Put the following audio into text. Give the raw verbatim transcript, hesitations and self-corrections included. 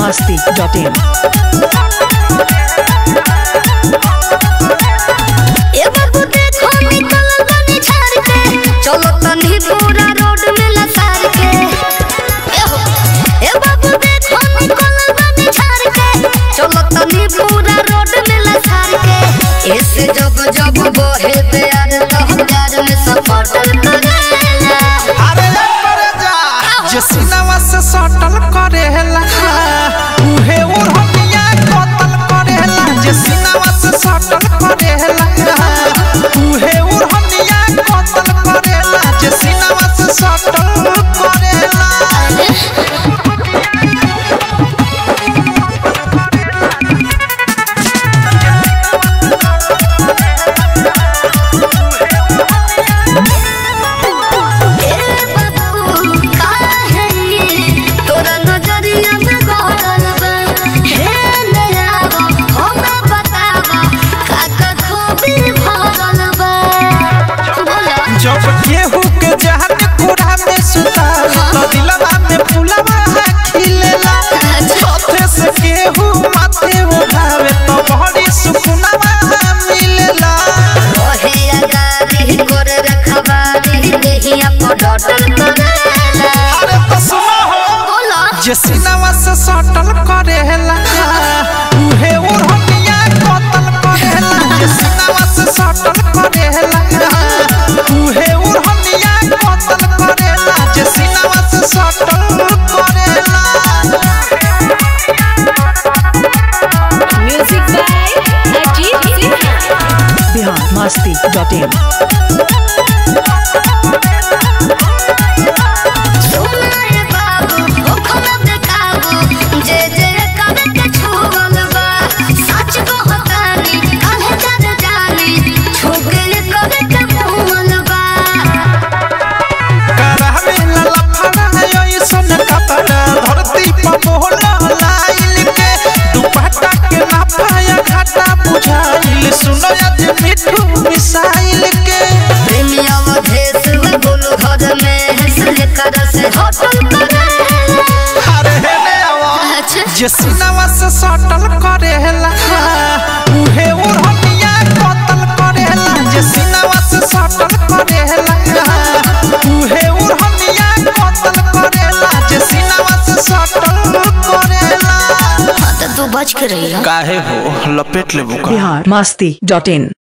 मस्ती dot इन। चलो तनी पूरा रोड में लसार के ए बाबू देखो निकल बनी झार के चलो तनी पूरा रोड में लसार के ऐसे जब जब बहे प्यार तो प्यार में सपटल करेला अरे करे जा जे सीनावा से सटल करेला उहे उरहनिया कतल करेला जे सीनावा से सटल करेला उहे उरहनिया कतल करेला जे सीनावा से सटल करेला जब केहू के जहान कोढ़ा में सुतार तो दिलवा में फुलवा खिलेला साथे से केहू माथे उठावे तो बड़ी सुकुनवा मिलेला ओहे अगारी कर रखवारी देहिया को डटल करेला अरे तो सुनो हो बोला जे सीनावा से सटल करेला उहे उरहनिया कतल करेला जे सीनावा से सटल करेला उहे उरहनिया कतल करेला जे सीनावा से सटल करेला। Music by Ajit Sinha. Bihar Masti dot in. सुनाए बाबू ओ खबर देखाबू जे जे कबे के छुगल बा सच कहतानी काहे जद जानी छुगल कबे के मुहल बा करहमे ललफड़ा योई सन कपड़ा धरती पर मोहला लाइल के दुपट्टा के नाफाया घाटा बुझाइल सुनो आज मिठू मिसाइल के प्रेमिया वधेस में बोलो घर में हंसले कर से होटल करेला अरे हेने आवा अच्छा जे सीनावा से सटल करेला उहे उरहनिया कतल करेला जे सीनावा से सटल करेला उहे उरहनिया कतल करेला जे सीनावा से सटल करेला तो तू बच के रही काहे हो लपेट लेबो का। बिहार मस्ती डॉट इन।